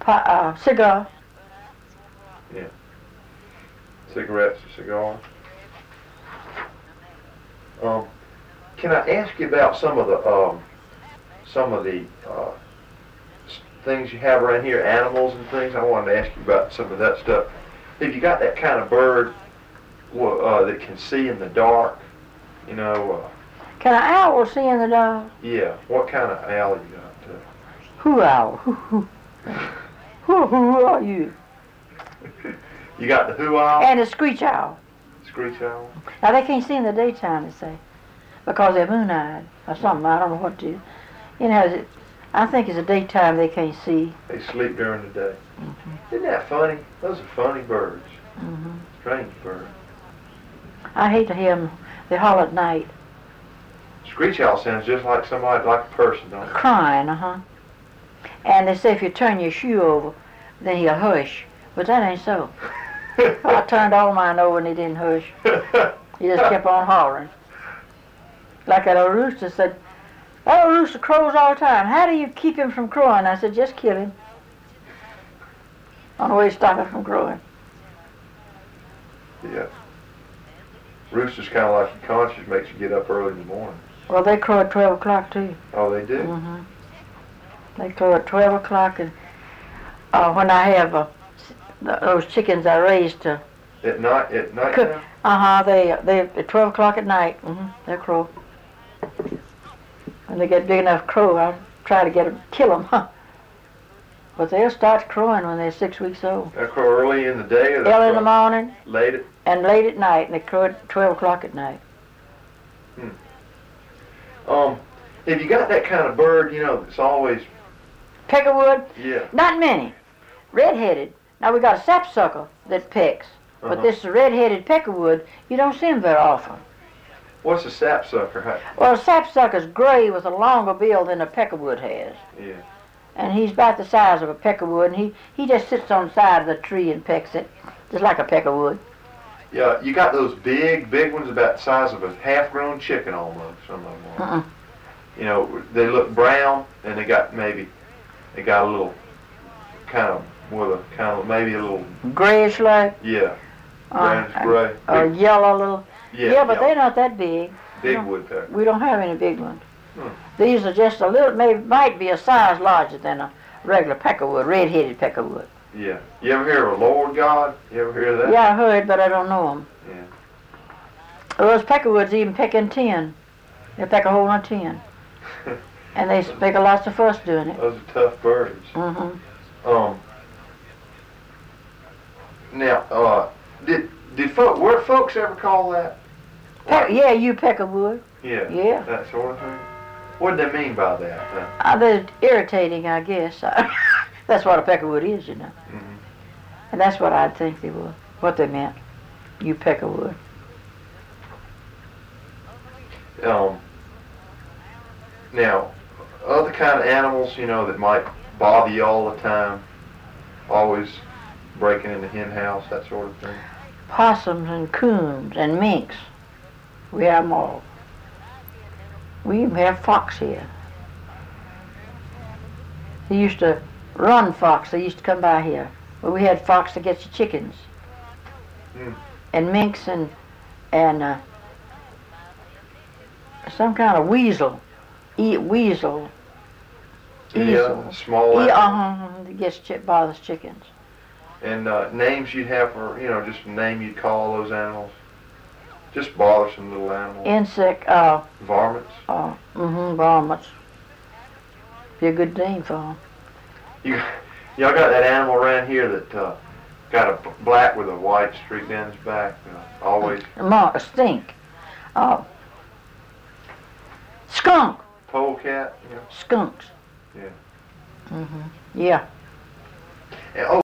Cigar. Yeah. Cigarettes, cigar. Can I ask you about some of the things you have around here, animals and things? I wanted to ask you about some of that stuff. Have you got that kind of bird that can see in the dark? You know. Can an owl see in the dark? Yeah. What kind of owl you got? Who owl? Who are you? You got the who owl? And the screech owl. Screech owl? Now they can't see in the daytime, they say, because they're moon-eyed or something. I don't know what to do. You know, I think it's the daytime they can't see. They sleep during the day. Mm-hmm. Isn't that funny? Those are funny birds. Mm-hmm. Strange birds. I hate to hear them. They holler at night. Screech owl sounds just like somebody, like a person, don't it? Crying, And they say if you turn your shoe over, then he'll hush. But that ain't so. I turned all mine over and he didn't hush. He just kept on hollering. Like that old rooster said, that old rooster crows all the time. How do you keep him from crowing? I said, just kill him. On the way to stop him from crowing. Yeah. Rooster's kind of like your conscience, makes you get up early in the morning. Well, they crow at 12 o'clock too. Oh, they do? Mm-hmm. They crow at 12 o'clock, and when I have those chickens I raised to At night cook. time? They at 12 o'clock at night. They crow. When they get big enough to crow, I'll try to kill them. But they'll start crowing when they're 6 weeks old. They crow early in the day or Early in the morning. Late at? And late at night, and they crow at 12 o'clock at night. Have you got that kind of bird, that's always... Peckerwood? Yeah. Not many. Red-headed. Now we got a sapsucker that pecks. But this red-headed peckerwood, you don't see him very often. What's a sapsucker? Well, a sapsucker's gray with a longer bill than a peckerwood has. Yeah. And he's about the size of a peckerwood, and he just sits on the side of the tree and pecks it, just like a peckerwood. Yeah, you got those big ones about the size of a half-grown chicken almost, some of them are. They look brown, and they got a little maybe a little... Grayish like? Yeah, brownish gray. Or yellow little. Yeah, but yellow. they're not that big. Big woodpecker. We don't have any big ones. These are just a little, might be a size larger than a regular peckerwood, red-headed peckerwood. Yeah. You ever hear of a Lord God? You ever hear of that? Yeah, I heard, but I don't know them. Yeah. Those peckerwoods even peck in tin. They peck a hole in tin. And they make a lots of fuss doing it. Those are tough birds. Now, were folks ever call that? Yeah, you peckerwood. Yeah. Yeah. That sort of thing. What did they mean by that? They're irritating, I guess. That's what a peckerwood is, And that's what I think they were. What they meant. You peckerwood. Now, other kind of animals, that might bother you all the time, always breaking in the hen house, that sort of thing. Possums and coons and minks. We have them all. We even have fox here. He used to run fox. They used to come by here. But we had fox to get your chickens. And minks and some kind of weasel. Weasel. Yeah, small animal. That bothers chickens. And names you'd have for, just a name you'd call those animals? Just bothersome little animals. Insect, varmints? Varmints. Be a good name for them. Y'all got that animal around here that got a black with a white streak down his back. Always. A stink. Skunk. Polecat? Skunks. Yeah. Yeah. And,